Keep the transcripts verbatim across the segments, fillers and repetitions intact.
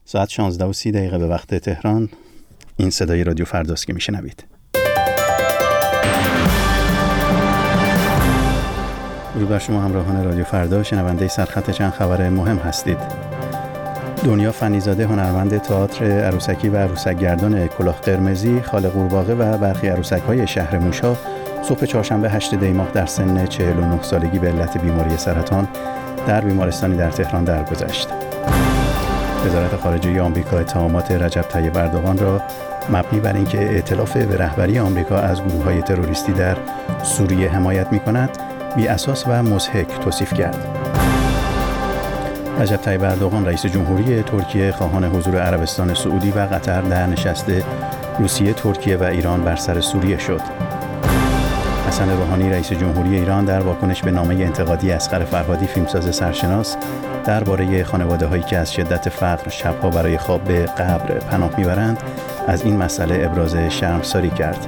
ساعت شانزده و سی دقیقه به وقت تهران. این صدای رادیو فرداست که میشنوید. درود بر شما همراهان رادیو فردا، شنونده سرخط چند خبر مهم هستید. دنیا فنیزاده، هنرمند تئاتر عروسکی و عروسک‌گردان کلاه قرمزی، خال قورباغه و برخی عروسک‌های شهر موشا صبح چهارشنبه هشت دی ماه در سن چهل و نه سالگی به علت بیماری سرطان در بیمارستانی در تهران درگذشت. وزارت خارجه آمریکا اتهامات رجب طیب اردوغان را مبنی بر اینکه ائتلاف به رهبری آمریکا از گروه‌های تروریستی در سوریه حمایت می‌کند، بی اساس و مضحک توصیف کرد. رجب طیب اردوغان رئیس جمهوری ترکیه خواهان حضور عربستان سعودی و قطر در نشست روسیه، ترکیه و ایران بر سر سوریه شد. حسن روحانی رئیس جمهوری ایران در واکنش به نامه انتقادی اصغر فرهادی، فیلمساز سرشناس، درباره خانواده‌هایی که از شدت فقر شب‌ها برای خواب به قبر پناه می‌برند، از این مسئله ابراز شرمساری کرد.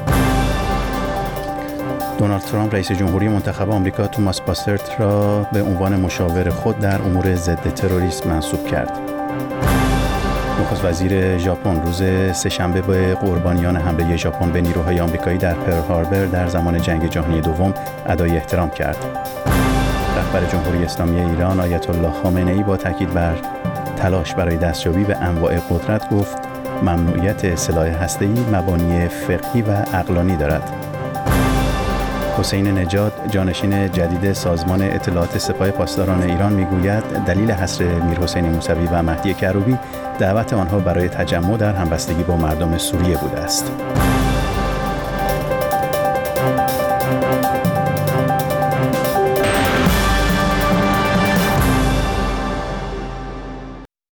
دونالد ترامپ رئیس جمهوری منتخب آمریکا توماس باسترت را به عنوان مشاور خود در امور ضد تروریسم منصوب کرد. نخست وزیر ژاپن روز سه‌شنبه به قربانیان حمله ژاپن به نیروهای آمریکایی در پرل هاربر در زمان جنگ جهانی دوم ادای احترام کرد. رهبر جمهوری اسلامی ایران آیت الله خامنه‌ای با تاکید بر تلاش برای دستیابی به انواع قدرت گفت ممنوعیت سلاح هسته‌ای مبانی فقهی و عقلانی دارد. حسین نژاد، جانشین جدید سازمان اطلاعات سپاه پاسداران ایران، میگوید دلیل حصر میرحسین موسوی و مهدی کروبی دعوت آنها برای تجمع در همبستگی با مردم سوریه بوده است.